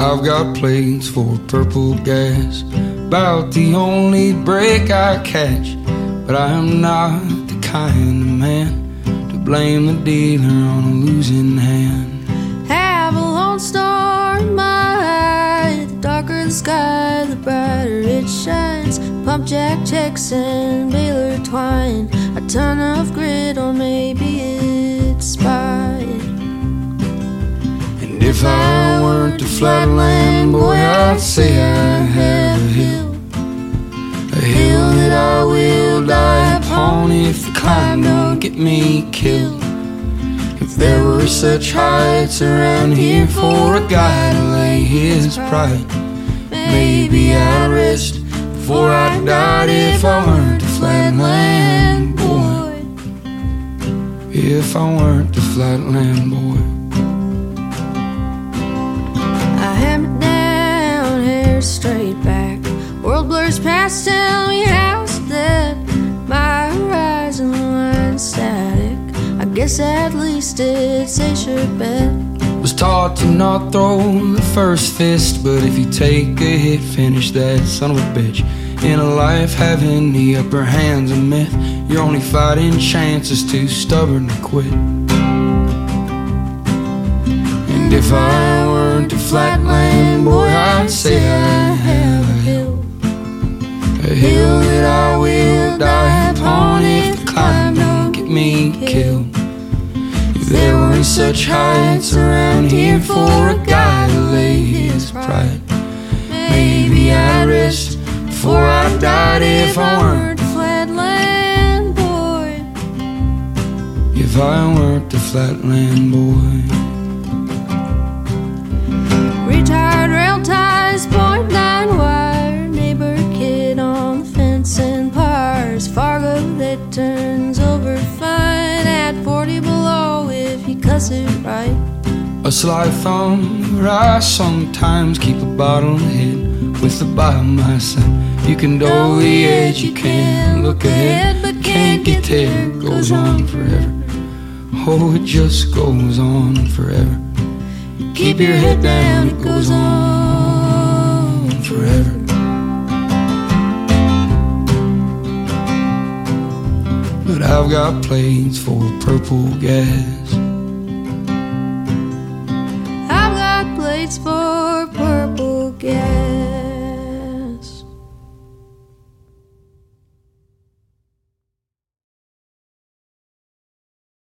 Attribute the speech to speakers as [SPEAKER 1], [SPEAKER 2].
[SPEAKER 1] I've got plates for purple gas, about the only break I catch. But I am not the kind of man to blame the dealer on a losing hand.
[SPEAKER 2] Have a lone star in my eye, the darker the sky, the brighter it shines. Pump jack checks and baler twine, a ton of grit, or maybe it's spine.
[SPEAKER 1] And if I weren't a flatland boy, I'd say I have a hill that I will die upon if the climb don't get me killed. If there were such heights around here for a guy to lay his pride, maybe I'd rest before I died if I weren't a flatland boy. If I weren't a flatland boy.
[SPEAKER 2] I hammer down, hair straight back, world blurs past, tell me how's that? My horizon line static, I guess at least it's a sure bet.
[SPEAKER 1] Was taught to not throw the first fist, but if you take a hit, finish that son of a bitch. In a life, having the upper hand's a myth. Your only fighting chance is too stubborn to quit. And if I weren't a flatland boy, I'd say I have a hill that I will die upon if the climb don't get me killed. If there weren't such heights around here for a guy to lay his pride, maybe I'd rest before I died if I weren't a flatland boy. If I weren't a flatland boy.
[SPEAKER 2] Retired rail ties, point line wire, neighbor kid on the fence and pars. Fargo that turns over fine at 40 below if you cuss it right.
[SPEAKER 1] A sly thumb where I sometimes keep a bottle head with the by my side. You can dull the edge, you can look ahead, but can't get there. It goes on forever. Oh, it just goes on forever. Keep your head down, it goes on forever. But I've got plates for purple gas.
[SPEAKER 2] I've got plates for purple gas.